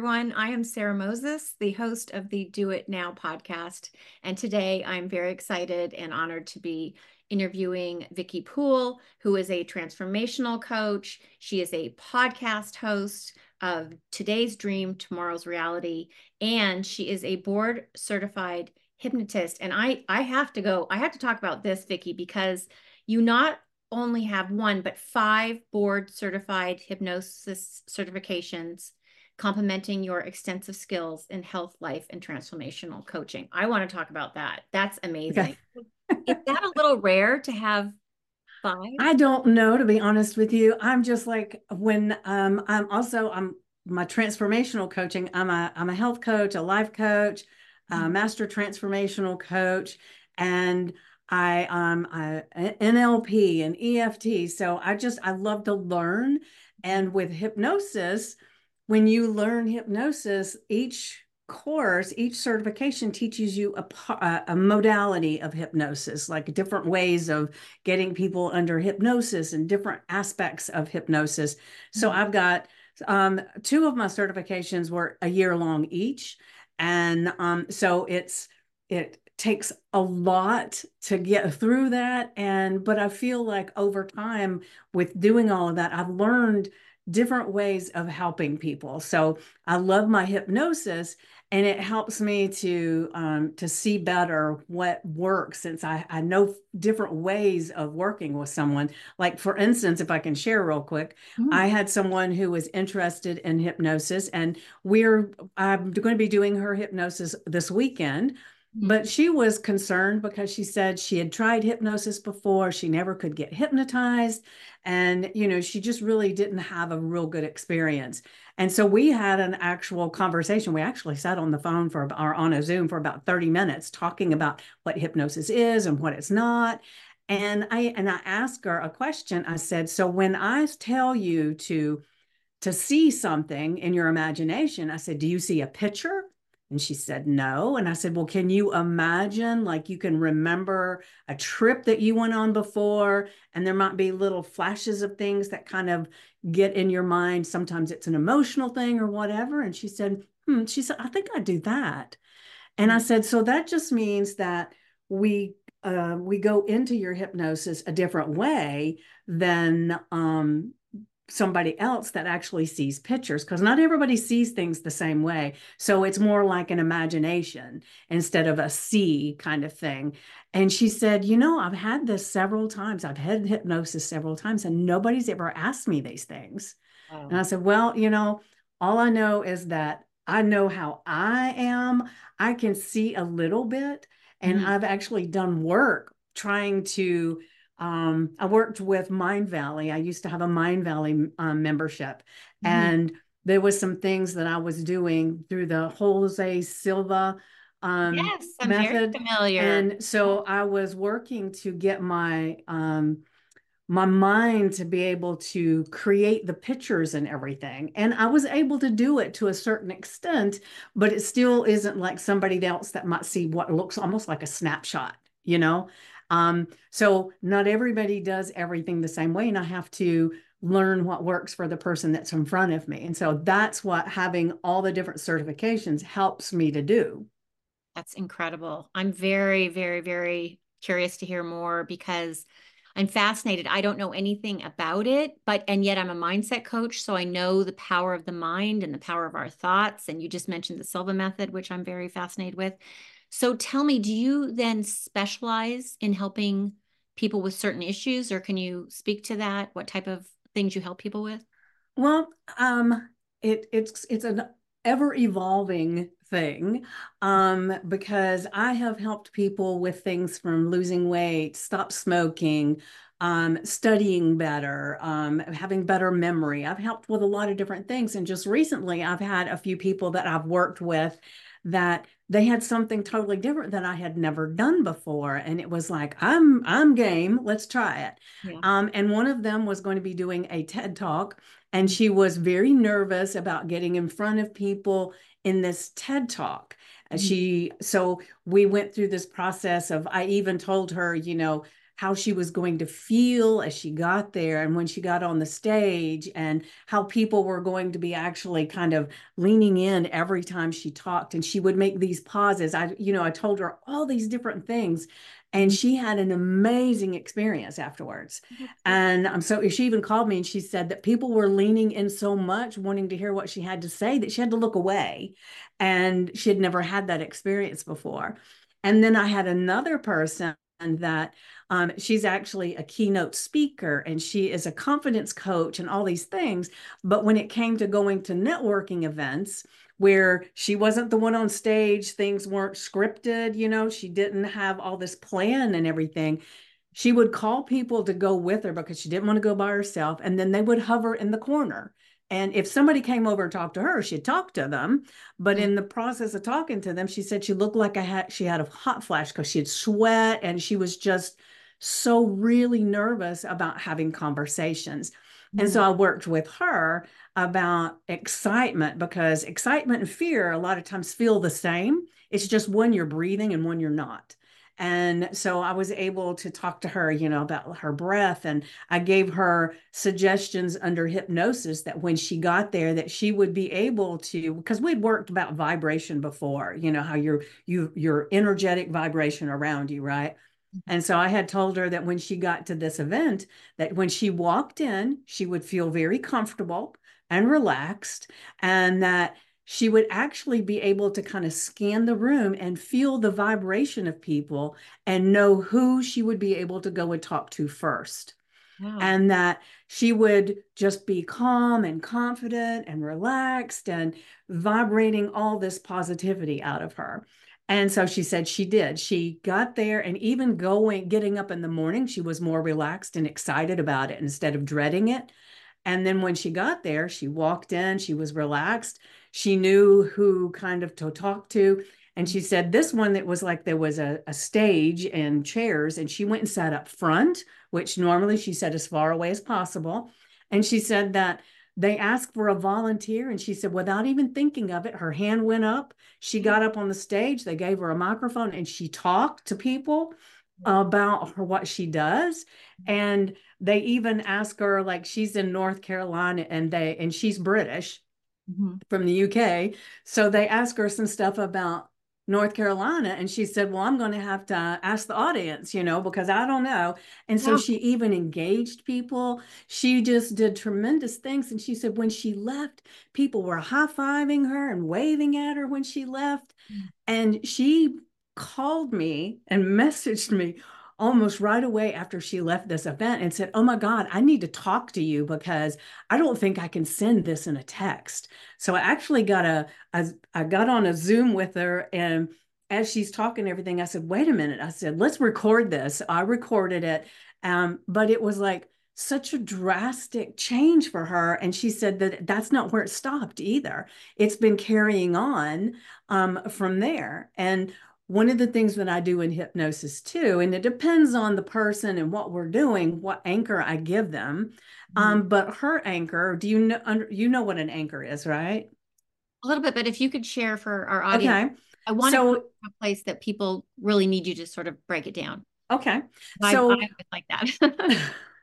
everyone. I am Sarah Moses, the host of the Do It Now podcast. And today I'm very excited and honored to be interviewing Vicki Poole, who is a transformational coach. She is a podcast host of Today's Dream, Tomorrow's Reality, and she is a board certified hypnotist. And I have to talk about this, Vicki, because you not only have one, but 5 board certified hypnosis certifications, complementing your extensive skills in health, life, and transformational coaching. I want to talk about that. That's amazing. Okay. Is that a little rare to have 5? I don't know, to be honest with you. I'm just like when I'm my transformational coaching. I'm a health coach, a life coach, a master transformational coach, and I NLP and EFT. So I love to learn. And with hypnosis, when you learn hypnosis, each certification teaches you a modality of hypnosis, like different ways of getting people under hypnosis and different aspects of hypnosis. So I've got 2 of my certifications were a year long each. And so it takes a lot to get through that. But I feel like over time with doing all of that, I've learned different ways of helping people. So I love my hypnosis, and it helps me to see better what works, since I know different ways of working with someone. Like, for instance, if I can share real quick, I had someone who was interested in hypnosis, and I'm going to be doing her hypnosis this weekend. But she was concerned because she said she had tried hypnosis before. She never could get hypnotized. And, she just really didn't have a real good experience. And so we had an actual conversation. We actually sat on the phone or on a Zoom for about 30 minutes talking about what hypnosis is and what it's not. And I asked her a question. I said, so when I tell you to see something in your imagination, I said, do you see a picture? And she said, no. And I said, well, can you imagine, like, you can remember a trip that you went on before, and there might be little flashes of things that kind of get in your mind. Sometimes it's an emotional thing or whatever. And she said, I think I do that. And I said, so that just means that we go into your hypnosis a different way than somebody else that actually sees pictures, because not everybody sees things the same way. So it's more like an imagination instead of a see kind of thing. And she said, I've had this several times. I've had hypnosis several times, and nobody's ever asked me these things. Wow. And I said, well, all I know is that I know how I am. I can see a little bit, and I've actually done work trying to I worked with Mindvalley. I used to have a Mindvalley membership, and there was some things that I was doing through the Jose Silva Yes, I'm very method. familiar. And so I was working to get my mind to be able to create the pictures and everything. And I was able to do it to a certain extent, but it still isn't like somebody else that might see what looks almost like a snapshot, you know? So not everybody does everything the same way, and I have to learn what works for the person that's in front of me. And so that's what having all the different certifications helps me to do. That's incredible. I'm very, very, very curious to hear more because I'm fascinated. I don't know anything about it, and yet I'm a mindset coach. So I know the power of the mind and the power of our thoughts. And you just mentioned the Silva method, which I'm very fascinated with. So tell me, do you then specialize in helping people with certain issues, or can you speak to that? What type of things you help people with? Well, it's an ever evolving thing, because I have helped people with things from losing weight, stop smoking, studying better, having better memory. I've helped with a lot of different things, and just recently, I've had a few people that I've worked with that they had something totally different that I had never done before, and it was like, I'm game. Let's try it. Yeah. And one of them was going to be doing a TED Talk, and she was very nervous about getting in front of people in this TED Talk. So we went through this process of, I even told her, how she was going to feel as she got there and when she got on the stage, and how people were going to be actually kind of leaning in every time she talked, and she would make these pauses. I told her all these different things, and she had an amazing experience afterwards. And so she even called me and she said that people were leaning in so much, wanting to hear what she had to say, that she had to look away. And she had never had that experience before. And then I had another person that she's actually a keynote speaker, and she is a confidence coach and all these things. But when it came to going to networking events, where she wasn't the one on stage, things weren't scripted, she didn't have all this plan and everything. She would call people to go with her because she didn't want to go by herself. And then they would hover in the corner. And if somebody came over and talked to her, she'd talk to them. But in the process of talking to them, she said she looked like she had a hot flash because she'd sweat, and she was just so really nervous about having conversations. And so I worked with her about excitement, because excitement and fear a lot of times feel the same. It's just one you're breathing and one you're not. And so I was able to talk to her, about her breath. And I gave her suggestions under hypnosis that when she got there, that she would be able to, because we'd worked about vibration before, how your energetic vibration around you, right? And so I had told her that when she got to this event, that when she walked in, she would feel very comfortable and relaxed, and that she would actually be able to kind of scan the room and feel the vibration of people and know who she would be able to go and talk to first. Wow. And that she would just be calm and confident and relaxed and vibrating all this positivity out of her. And so she said she did. She got there, and even getting up in the morning, she was more relaxed and excited about it instead of dreading it. And then when she got there, she walked in, she was relaxed. She knew who kind of to talk to. And she said this one, that was like there was a stage and chairs, and she went and sat up front, which normally she said as far away as possible. And she said that they asked for a volunteer, and she said, without even thinking of it, her hand went up. She got up on the stage, they gave her a microphone, and she talked to people about what she does. And they even ask her, like, she's in North Carolina, and she's British from the UK. So they ask her some stuff about North Carolina, and she said, well, I'm going to have to ask the audience, because I don't know. And so she even engaged people. She just did tremendous things. And she said when she left, people were high-fiving her and waving at her when she left. And she called me and messaged me almost right away after she left this event and said, oh my God, I need to talk to you because I don't think I can send this in a text. So I actually I got on a Zoom with her, and as she's talking everything, I said, wait a minute. I said, let's record this. I recorded it. But it was like such a drastic change for her. And she said that that's not where it stopped either. It's been carrying on from there. And one of the things that I do in hypnosis too, and it depends on the person and what we're doing, what anchor I give them. But her anchor, do you know what an anchor is, right? A little bit, but if you could share for our audience, okay. I want to come to a place that people really need you to sort of break it down. Okay. I would like that.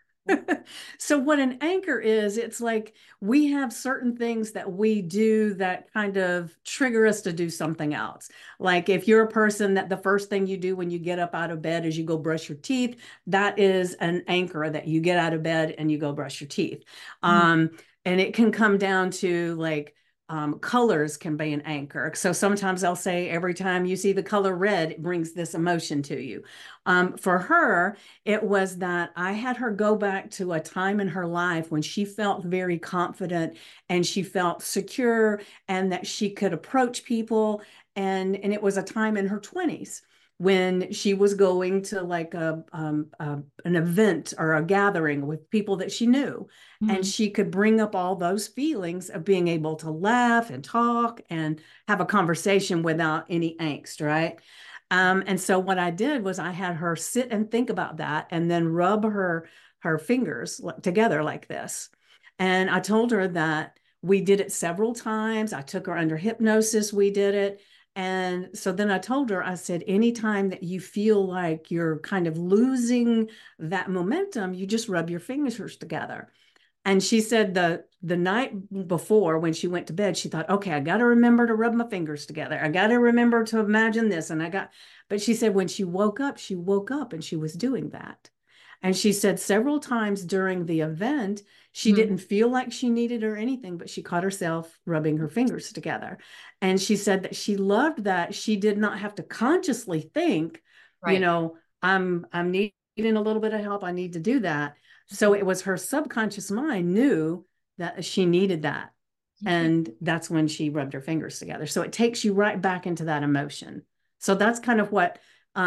So what an anchor is, it's like we have certain things that we do that kind of trigger us to do something else. Like if you're a person that the first thing you do when you get up out of bed is you go brush your teeth, that is an anchor that you get out of bed and you go brush your teeth. And it can come down to like colors can be an anchor. So sometimes I'll say every time you see the color red, it brings this emotion to you. For her, it was that I had her go back to a time in her life when she felt very confident and she felt secure and that she could approach people. And it was a time in her 20s when she was going to like an event or a gathering with people that she knew. And she could bring up all those feelings of being able to laugh and talk and have a conversation without any angst, right? And so what I did was I had her sit and think about that and then rub her fingers together like this. And I told her that we did it several times. I took her under hypnosis. We did it. And so then I told her, I said, anytime that you feel like you're kind of losing that momentum, you just rub your fingers together. And she said the night before when she went to bed, she thought, okay, I got to remember to rub my fingers together. I got to remember to imagine this. But she said when she woke up and she was doing that. And she said several times during the event, she didn't feel like she needed or anything, but she caught herself rubbing her fingers together. And she said that she loved that she did not have to consciously think, you Right. know, I'm needing a little bit of help. I need to do that. So it was her subconscious mind knew that she needed that. Okay. And that's when she rubbed her fingers together. So it takes you right back into that emotion. So that's kind of what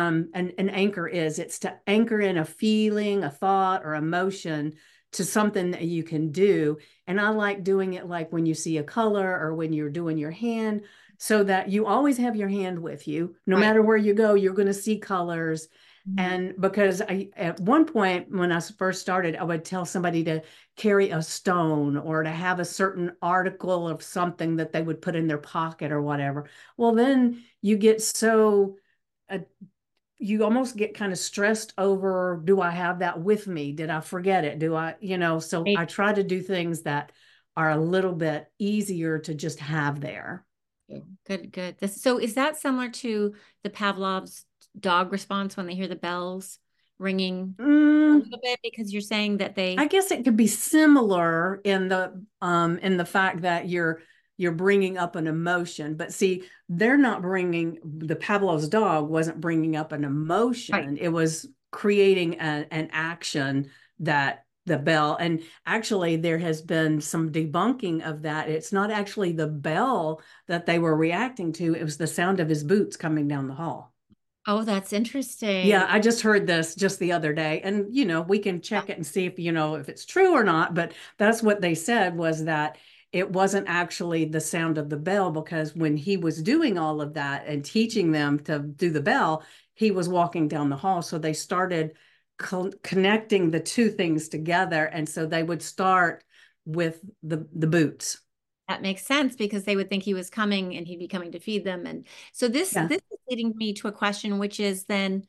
an anchor is. It's to anchor in a feeling, a thought, or emotion to something that you can do. And I like doing it like when you see a color or when you're doing your hand, so that you always have your hand with you. No Right. matter where you go, you're going to see colors. Mhm. And because at one point when I first started, I would tell somebody to carry a stone or to have a certain article of something that they would put in their pocket or whatever. Well, then you get so uh, you almost get kind of stressed over, do I have that with me? Did I forget it? Do I, so Right. I try to do things that are a little bit easier to just have there. Good, good. So is that similar to the Pavlov's dog response when they hear the bells ringing a Mm, little bit? Because you're saying that I they, guess it could be similar in the fact that you're bringing up an emotion, but see, they're not bringing the Pavlov's dog wasn't bringing up an right. emotion. It was creating an action that the bell, and actually there has been some debunking of that. It's not actually the bell that they were reacting to, it was the sound of his boots coming down the hall. Oh, that's Yeah, interesting. I just heard this just the other day, and we can Yeah. check it and see if it's true or not, but that's what they said, was that it wasn't actually the sound of the bell, because when he was doing all of that and teaching them to do the bell, he was walking down the hall. So they started connecting the two things together, and so they would start with the boots. That makes sense because they would think he was coming and he'd be coming to feed them. And so this Yeah. this is leading me to a question, which is then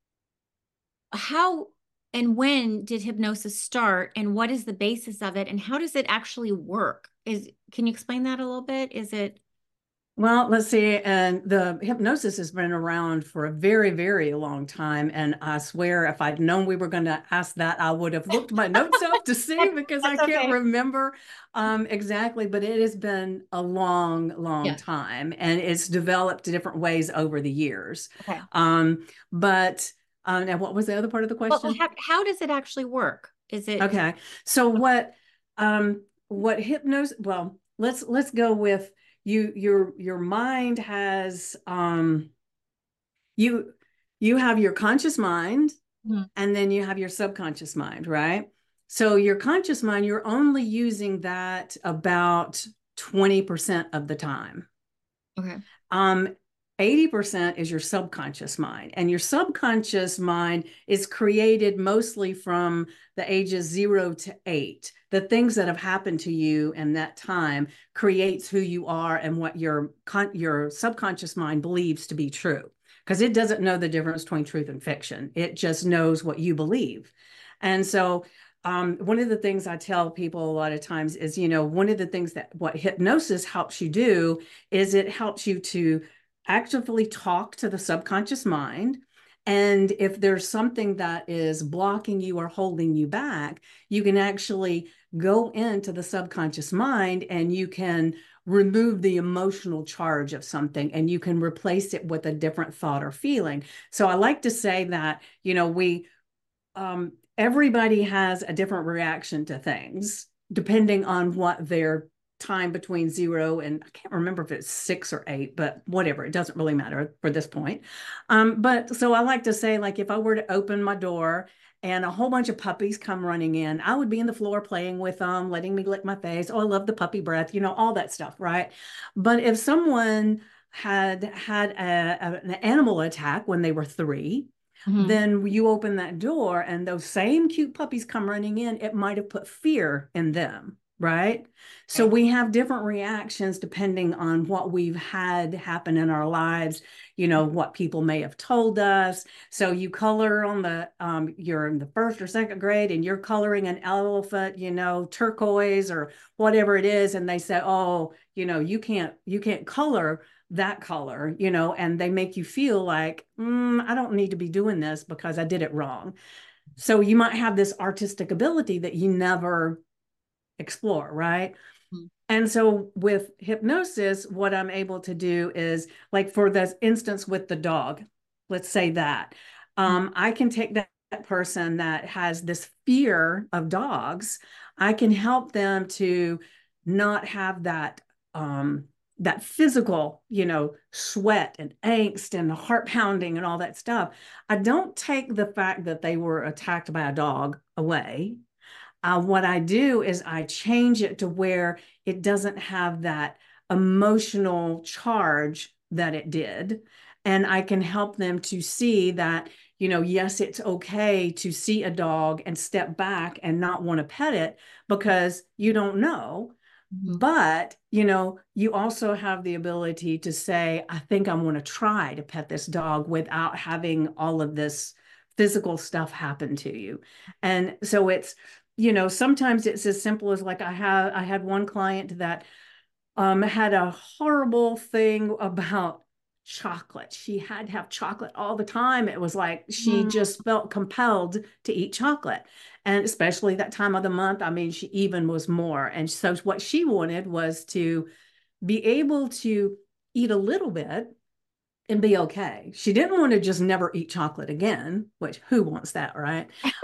how and when did hypnosis start and what is the basis of it and how does it actually work? Can you explain that a little bit? Is it Well, let's see. And the hypnosis has been around for a very, very long time. And I swear, if I'd known we were going to ask that, I would have looked my notes up to see, because I that's can't okay. remember exactly. But it has been a long, long Yeah. time, and it's developed different ways over the years. Okay. But now, what was the other part of the Well, question? how does it actually work? Is it Okay. So what hypnosis, well, let's go with your mind has you you have your conscious mind, Mhm. and then you have your subconscious mind, right? So your conscious mind, you're only using that about 20% of the time. Okay. Um, 80% is your subconscious mind. And your subconscious mind is created mostly from the ages 0 to 8. The things that have happened to you in that time creates who you are and what your subconscious mind believes to be true. Because it doesn't know the difference between truth and fiction. It just knows what you believe. And so one of the things I tell people a lot of times is, one of the things that what hypnosis helps you do is it helps you to actively talk to the subconscious mind. And if there's something that is blocking you or holding you back, you can actually go into the subconscious mind and you can remove the emotional charge of something and you can replace it with a different thought or feeling. So I like to say that, everybody has a different reaction to things depending on what their time between 0 and I can't remember if it's 6 or 8, but whatever, it doesn't really matter for this point. But so I like to say, like, if I were to open my door and a whole bunch of puppies come running in, I would be in the floor playing with them, letting me lick my face. Oh, I love the puppy breath, all that stuff, right? But if someone had an animal attack when they were 3, Mhm. then you open that door and those same cute puppies come running in, it might have put fear in them. right? So Right. we have different reactions depending on what we've had happen in our lives, what people may have told us. So you color on you're in the first or second grade and you're coloring an elephant, turquoise or whatever it is. And they say, oh, you can't color that color, and they make you feel like, I don't need to be doing this because I did it wrong. So you might have this artistic ability that you never explore, right? Mm-hmm. And so with hypnosis, what I'm able to do is, like for this instance with the dog, let's say that, I can take that person that has this fear of dogs, I can help them to not have that physical, sweat and angst and heart pounding and all that stuff. I don't take the fact that they were attacked by a dog away. What I do is I change it to where it doesn't have that emotional charge that it did. And I can help them to see that, yes, it's okay to see a dog and step back and not want to pet it because you don't know. Mm-hmm. But, you also have the ability to say, I think I want to try to pet this dog without having all of this physical stuff happen to you. And so sometimes it's as simple as like I had one client that had a horrible thing about chocolate. She had to have chocolate all the time. It was like she just felt compelled to eat chocolate. And especially that time of the month, I mean, she even was more. And so what she wanted was to be able to eat a little bit and be okay. She didn't want to just never eat chocolate again, which who wants that, right?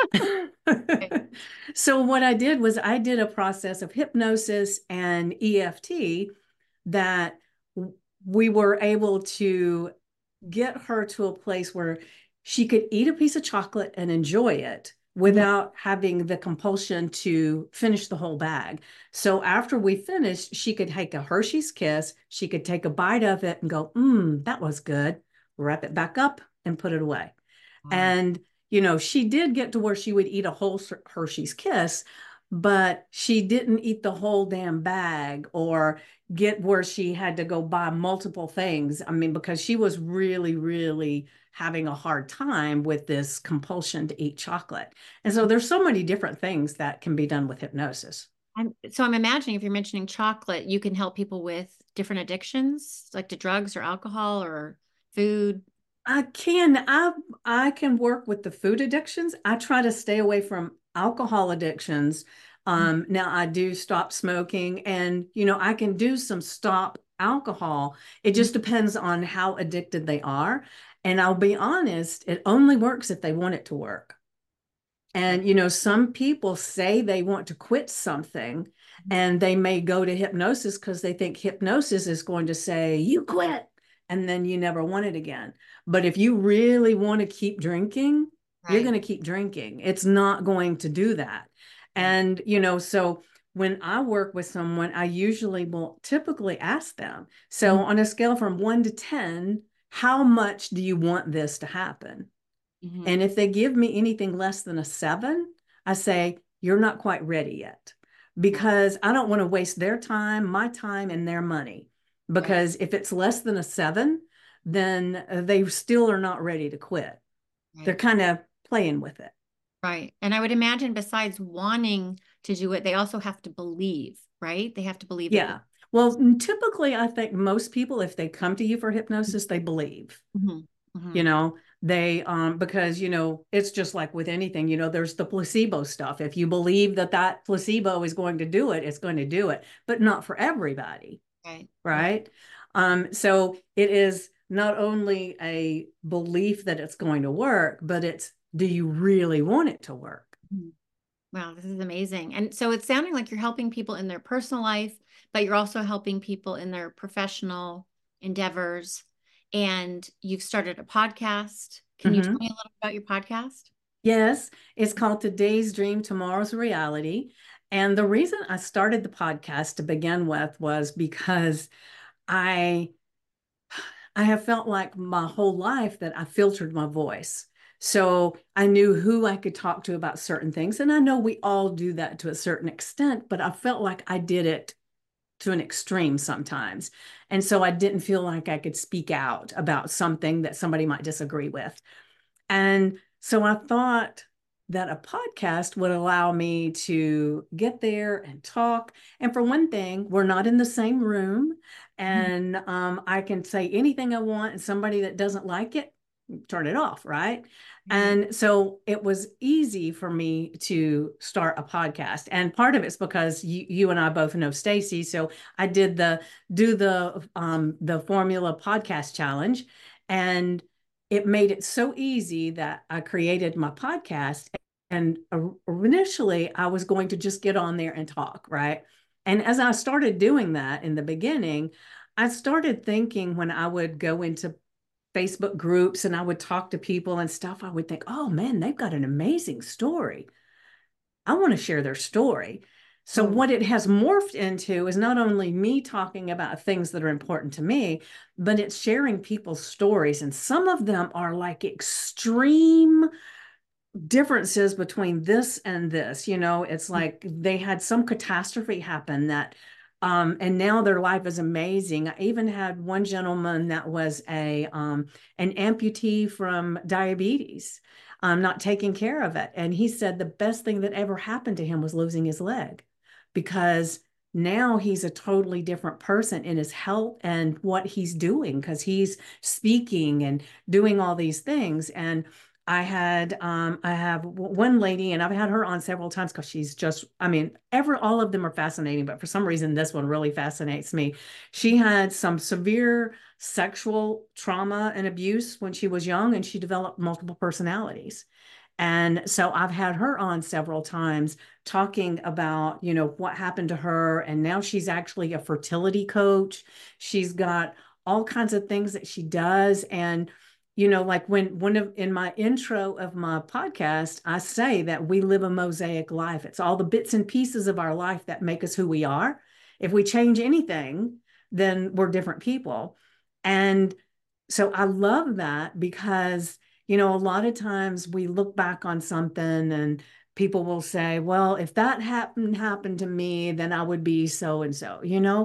So what I did was I did a process of hypnosis and EFT that we were able to get her to a place where she could eat a piece of chocolate and enjoy it without having the compulsion to finish the whole bag. So after we finished, she could take a Hershey's Kiss, she could take a bite of it and go, that was good, wrap it back up and put it away. Wow. And, she did get to where she would eat a whole Hershey's Kiss, but she didn't eat the whole damn bag or get where she had to go buy multiple things. I mean, because she was really, really having a hard time with this compulsion to eat chocolate. And so there's so many different things that can be done with hypnosis. So I'm imagining if you're mentioning chocolate, you can help people with different addictions, like to drugs or alcohol or food. I can work with the food addictions. I try to stay away from alcohol addictions. Now I do stop smoking and I can do some stop alcohol. It just depends on how addicted they are. And I'll be honest, it only works if they want it to work. And some people say they want to quit something and they may go to hypnosis because they think hypnosis is going to say, you quit, and then you never want it again. But if you really want to keep drinking, you're Right. going to keep drinking. It's not going to do that. And, so when I work with someone, I usually will typically ask them, so on a scale from 1 to 10, how much do you want this to happen? Mm-hmm. And if they give me anything less than a 7, I say, you're not quite ready yet because I don't want to waste their time, my time, and their money. Because if it's less than a 7, then they still are not ready to quit. Right. They're kind of playing with it. Right. And I would imagine besides wanting to do it, they also have to believe, right? They have to believe that. Yeah. Well, typically, I think most people, if they come to you for hypnosis, they believe. Mm-hmm. Mm-hmm. They because it's just like with anything, there's the placebo stuff. If you believe that placebo is going to do it, it's going to do it, but not for everybody. Right. So it is not only a belief that it's going to work, but it's, do you really want it to work? Wow, this is amazing. And so it's sounding like you're helping people in their personal life, but you're also helping people in their professional endeavors. And you've started a podcast. Can you tell me a little about your podcast? Yes, it's called Today's Dream, Tomorrow's Reality. And the reason I started the podcast to begin with was because I have felt like my whole life that I filtered my voice. So I knew who I could talk to about certain things. And I know we all do that to a certain extent, but I felt like I did it to an extreme sometimes. And so I didn't feel like I could speak out about something that somebody might disagree with. And so I thought that a podcast would allow me to get there and talk. And for one thing, we're not in the same room, and I can say anything I want, and somebody that doesn't like it, turn it off, right? Right. And so it was easy for me to start a podcast. And part of it's because you and I both know Stacy. So I did the Formula Podcast Challenge, and it made it so easy that I created my podcast. And initially, I was going to just get on there and talk, right? And as I started doing that in the beginning, I started thinking when I would go into Facebook groups and I would talk to people and stuff, I would think, oh man, they've got an amazing story. I want to share their story. So, Totally. what it has morphed into is not only me talking about things that are important to me, but it's sharing people's stories. And some of them are like extreme differences between this and this. It's like they had some catastrophe happen and now their life is amazing. I even had one gentleman that was an amputee from diabetes, not taking care of it. And he said the best thing that ever happened to him was losing his leg, because now he's a totally different person in his health and what he's doing, because he's speaking and doing all these things. And I have one lady, and I've had her on several times because she's just, I mean, all of them are fascinating, but for some reason, this one really fascinates me. She had some severe sexual trauma and abuse when she was young, and she developed multiple personalities. And so I've had her on several times talking about, what happened to her. And now she's actually a fertility coach. She's got all kinds of things that she does. And like in my intro of my podcast, I say that we live a mosaic life. It's all the bits and pieces of our life that make us who we are. If we change anything, then we're different people. And so I love that, because, a lot of times we look back on something and people will say, well, if that happened to me, then I would be so and so,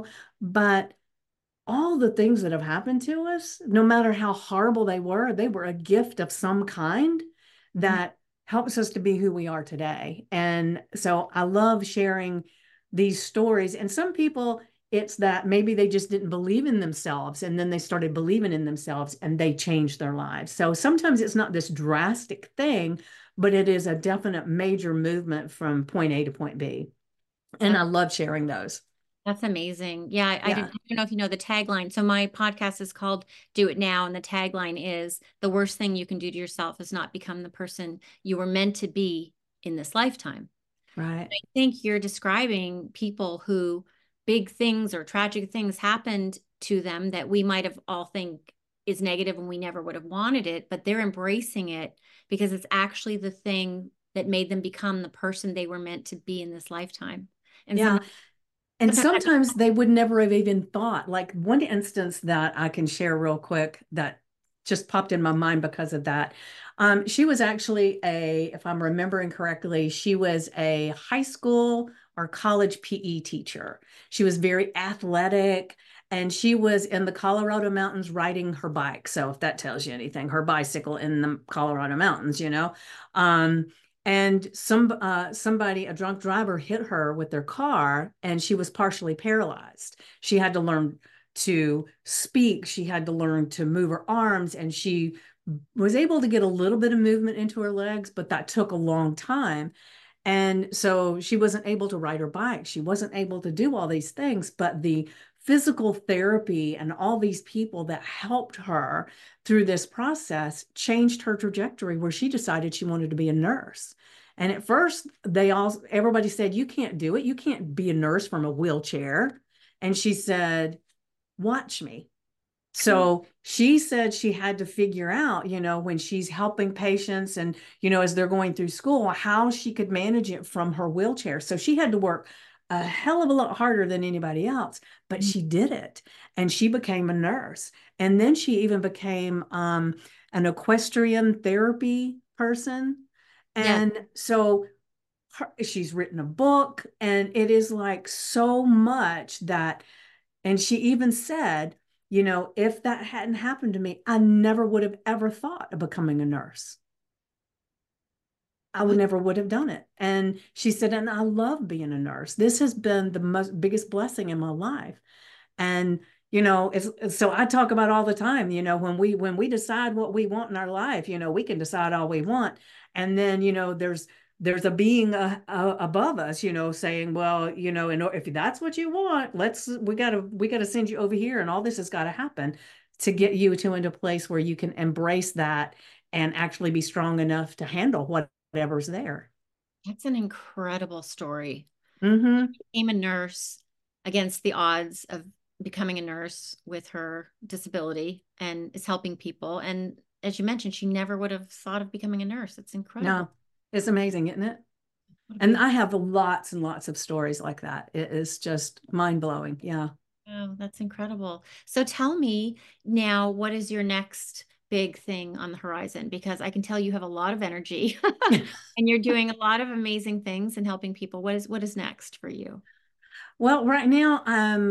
but all the things that have happened to us, no matter how horrible they were a gift of some kind that helps us to be who we are today. And so I love sharing these stories. And some people, it's that maybe they just didn't believe in themselves, and then they started believing in themselves and they changed their lives. So sometimes it's not this drastic thing, but it is a definite major movement from point A to point B. And I love sharing those. That's amazing. Yeah, I Yeah. don't know if you know the tagline. So my podcast is called Do It Now, and the tagline is the worst thing you can do to yourself is not become the person you were meant to be in this lifetime. Right. I think you're describing people who big things or tragic things happened to them that we might have all think is negative and we never would have wanted it, but they're embracing it because it's actually the thing that made them become the person they were meant to be in this lifetime. And Yeah. And sometimes sometimes they would never have even thought. Like one instance that I can share real quick that just popped in my mind because of that. She was actually if I'm remembering correctly, she was a high school or college PE teacher. She was very athletic, and she was in the Colorado mountains riding her bike. So if that tells you anything, her bicycle in the Colorado mountains. Um, and somebody, a drunk driver, hit her with their car, and she was partially paralyzed. She had to learn to speak. She had to learn to move her arms, and she was able to get a little bit of movement into her legs, but that took a long time. And so she wasn't able to ride her bike. She wasn't able to do all these things, but the physical therapy and all these people that helped her through this process changed her trajectory, where she decided she wanted to be a nurse. And at first, everybody said, you can't do it. You can't be a nurse from a wheelchair. And she said, watch me. So she said she had to figure out, when she's helping patients and, as they're going through school, how she could manage it from her wheelchair. So she had to work a hell of a lot harder than anybody else, but she did it. And she became a nurse. And then she even became an equestrian therapy person. Yes. And so she's written a book, and it is like so much that, and she even said, if that hadn't happened to me, I never would have ever thought of becoming a nurse. I would What? never would have done it. And she said, and I love being a nurse. This has been the most biggest blessing in my life. And it's so I talk about all the time, when we decide what we want in our life, we can decide all we want. And then, there's a being above us, saying, well, if that's what you want, we gotta send you over here, and all this has got to happen to get you to into a place where you can embrace that and actually be strong enough to handle whatever's there. That's an incredible story. Mm-hmm. Became a nurse against the odds of becoming a nurse with her disability and is helping people. And as you mentioned, she never would have thought of becoming a nurse. It's incredible. No, it's amazing, isn't it? What a And beautiful. I have lots and lots of stories like that. It is just mind blowing. Yeah. Oh, that's incredible. So tell me now, what is your next big thing on the horizon? Because I can tell you have a lot of energy and you're doing a lot of amazing things and helping people. What is next for you? Well, right now,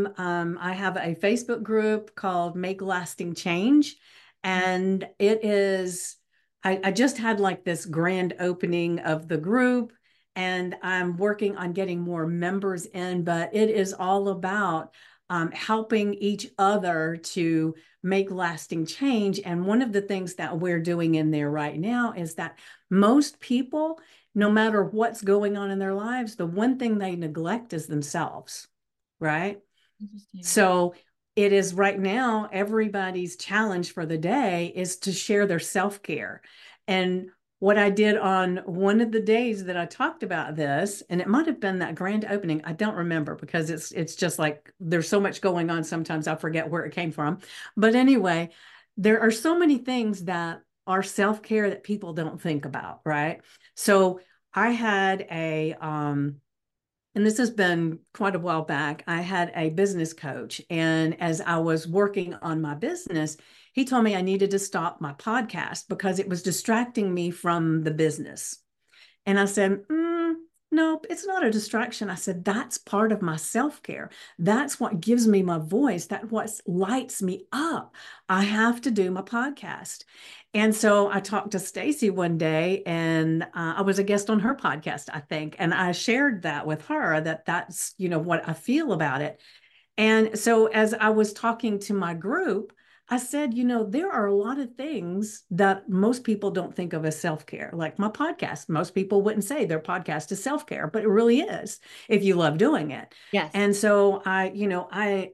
I have a Facebook group called Make Lasting Change. And it is, I just had like this grand opening of the group, and I'm working on getting more members in, but it is all about helping each other to make lasting change. And one of the things that we're doing in there right now is that most people, no matter what's going on in their lives, the one thing they neglect is themselves, right? Interesting. So it is right now, everybody's challenge for the day is to share their self-care. And what I did on one of the days that I talked about this, and it might have been that grand opening, I don't remember, because it's just like there's so much going on, sometimes I forget where it came from. But anyway, there are so many things that are self-care that people don't think about, right? So I had and this has been quite a while back, I had a business coach. And as I was working on my business, he told me I needed to stop my podcast because it was distracting me from the business. And I said, nope, it's not a distraction. I said, that's part of my self-care. That's what gives me my voice. That's what lights me up. I have to do my podcast. And so I talked to Stacy one day, and I was a guest on her podcast, I think. And I shared that with her, that's, what I feel about it. And so as I was talking to my group, I said, there are a lot of things that most people don't think of as self-care, like my podcast. Most people wouldn't say their podcast is self-care, but it really is if you love doing it. Yes. And so I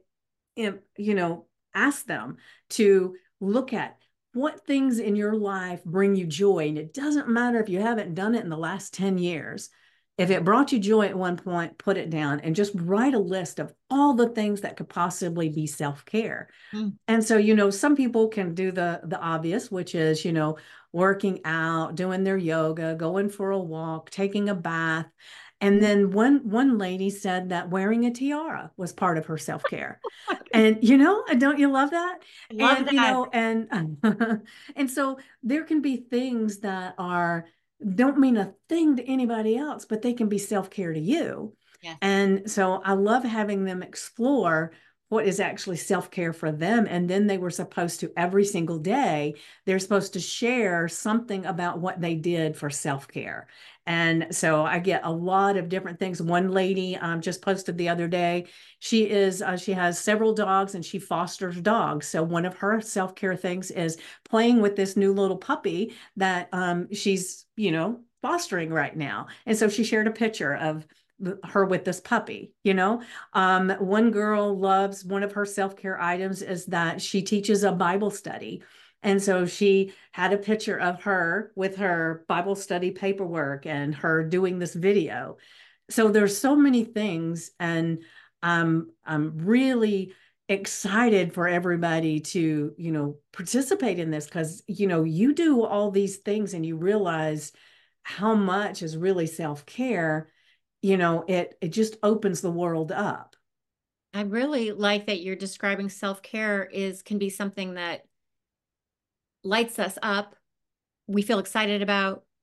ask them to look at what things in your life bring you joy. And it doesn't matter if you haven't done it in the last 10 years. If it brought you joy at one point, put it down and just write a list of all the things that could possibly be self-care. Mm. And so, some people can do the obvious, which is, working out, doing their yoga, going for a walk, taking a bath. And then one lady said that wearing a tiara was part of her self-care. And don't you love that? Love And that. and and so there can be things that don't mean a thing to anybody else, but they can be self-care to you. Yes. And so I love having them explore what is actually self-care for them. And then they were supposed to, every single day, they're supposed to share something about what they did for self-care. And so I get a lot of different things. One lady just posted the other day, she has several dogs and she fosters dogs. So one of her self-care things is playing with this new little puppy that she's, fostering right now. And so she shared a picture of her with this puppy. One girl loves, one of her self-care items is that she teaches a Bible study. And so she had a picture of her with her Bible study paperwork and her doing this video. So there's so many things, and I'm really excited for everybody to, participate in this, because, you do all these things and you realize how much is really self-care. It just opens the world up. I really like that you're describing self-care can be something that lights us up, we feel excited about,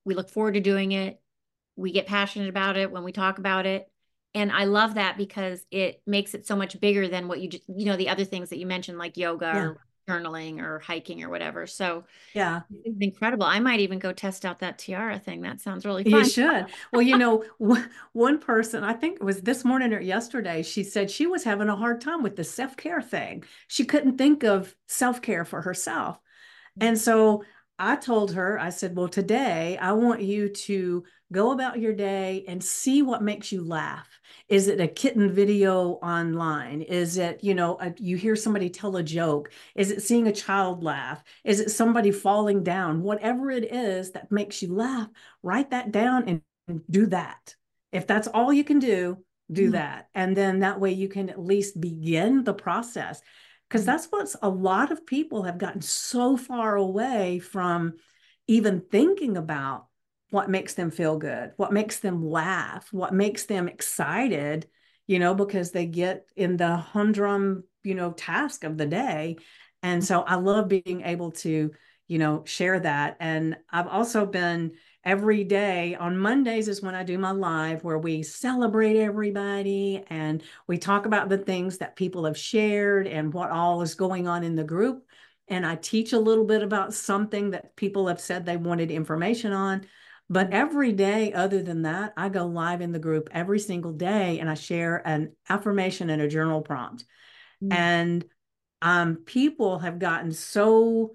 We look forward to doing it. We get passionate about it when we talk about it. And I love that because it makes it so much bigger than what you just, the other things that you mentioned, like yoga Yeah. or journaling or hiking or whatever. So Yeah. it's incredible. I might even go test out that tiara thing. That sounds really You fun. should. Well, one person, I think it was this morning or yesterday, she said she was having a hard time with the self-care thing. She couldn't think of self-care for herself. And so I told her, I said, well, today I want you to go about your day and see what makes you laugh. Is it a kitten video online? Is it, you hear somebody tell a joke? Is it seeing a child laugh? Is it somebody falling down? Whatever it is that makes you laugh, write that down and do that. If that's all you can do that. And then that way you can at least begin the process. Because that's what a lot of people have gotten so far away from even thinking about what makes them feel good, what makes them laugh, what makes them excited, because they get in the humdrum, task of the day. And so I love being able to, share that. And I've also been every day on Mondays is when I do my live where we celebrate everybody and we talk about the things that people have shared and what all is going on in the group. And I teach a little bit about something that people have said they wanted information on. But every day, other than that, I go live in the group every single day and I share an affirmation and a journal prompt. And people have gotten so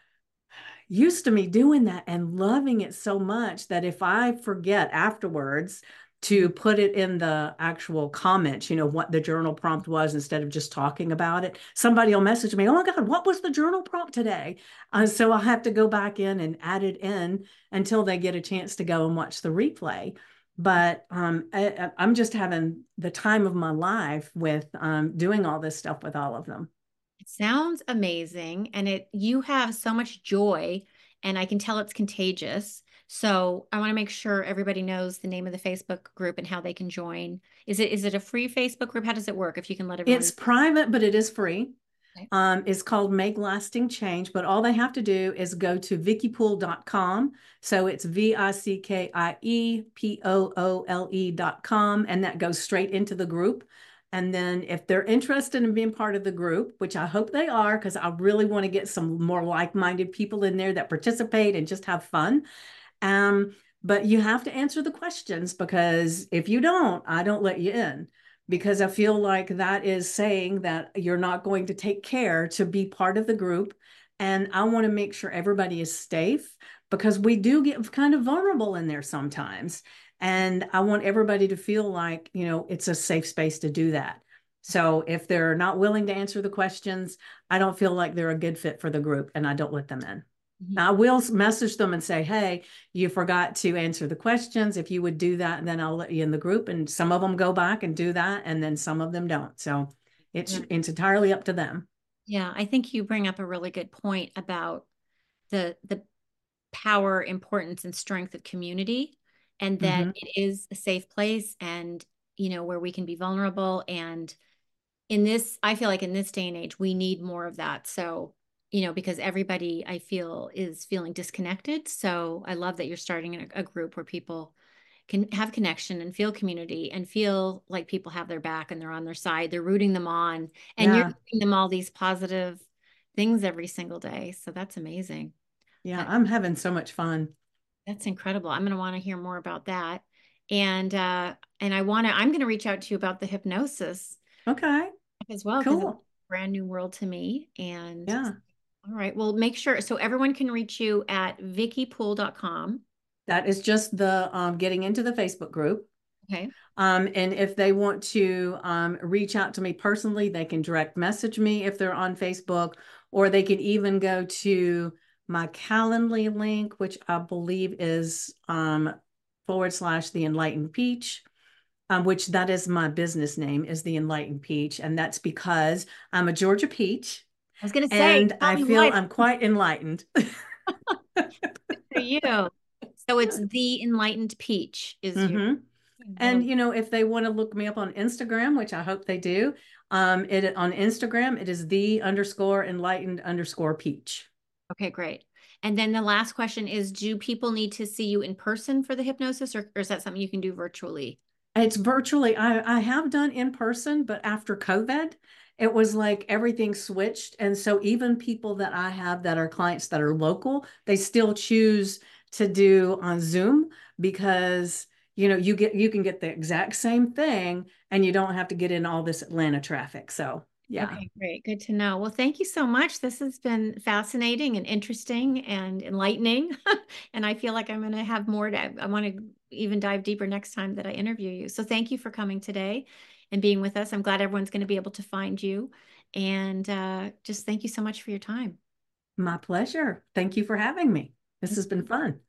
used to me doing that and loving it so much that if I forget afterwards to put it in the actual comments, what the journal prompt was instead of just talking about it, somebody will message me, oh my God, what was the journal prompt today? So I'll have to go back in and add it in until they get a chance to go and watch the replay. But I'm just having the time of my life with doing all this stuff with all of them. It sounds amazing. And you have so much joy, and I can tell it's contagious. So I want to make sure everybody knows the name of the Facebook group and how they can join. Is it a free Facebook group? How does it work? If you can let everyone It's private, but it is free. Okay. It's called Make Lasting Change, but all they have to do is go to vickypoole.com. So it's VICKIEPOOLE.com, and that goes straight into the group. And then if they're interested in being part of the group, which I hope they are, because I really want to get some more like-minded people in there that participate and just have fun. But you have to answer the questions, because if you don't, I don't let you in, because I feel like that is saying that you're not going to take care to be part of the group. And I want to make sure everybody is safe, because we do get kind of vulnerable in there sometimes. And I want everybody to feel like, it's a safe space to do that. So if they're not willing to answer the questions, I don't feel like they're a good fit for the group, and I don't let them in. I will message them and say, hey, you forgot to answer the questions. If you would do that, and then I'll let you in the group. And some of them go back and do that, and then some of them don't. So it's entirely up to them. Yeah, I think you bring up a really good point about the power, importance, and strength of community, and that it is a safe place, and where we can be vulnerable. And I feel like in this day and age, we need more of that. So, because everybody I feel is feeling disconnected. So I love that you're starting a group where people can have connection and feel community and feel like people have their back and they're on their side. They're rooting them on, and you're giving them all these positive things every single day. So that's amazing. Yeah, I'm having so much fun. That's incredible. I'm going to want to hear more about that. And I'm going to reach out to you about the hypnosis Okay, as well, because it's a cool. brand new world to me. And Yeah, all right, well, make sure so everyone can reach you at vickypoole.com. that is just the getting into the Facebook group. Okay. And if they want to reach out to me personally, they can direct message me if they're on Facebook, or they can even go to my Calendly link, which I believe is / the Enlightened Peach, which that is my business name, is the Enlightened Peach. And that's because I'm a Georgia peach, I was going to say, and tell I me feel what I'm quite enlightened. for you. So it's the Enlightened Peach is your. Mm-hmm. And if they want to look me up on Instagram, which I hope they do, it on Instagram, it is the _enlightened_peach. Okay, great. And then the last question is, do people need to see you in person for the hypnosis, or is that something you can do virtually? It's virtually, I have done in person, but after COVID, it was like everything switched. And so even people that I have that are clients that are local, they still choose to do on Zoom because you can get the exact same thing and you don't have to get in all this Atlanta traffic. So yeah. Okay, great. Good to know. Well, thank you so much. This has been fascinating and interesting and enlightening. And I feel like I'm going to have more I want to even dive deeper next time that I interview you. So thank you for coming today and being with us. I'm glad everyone's going to be able to find you. And just thank you so much for your time. My pleasure. Thank you for having me. This has been fun.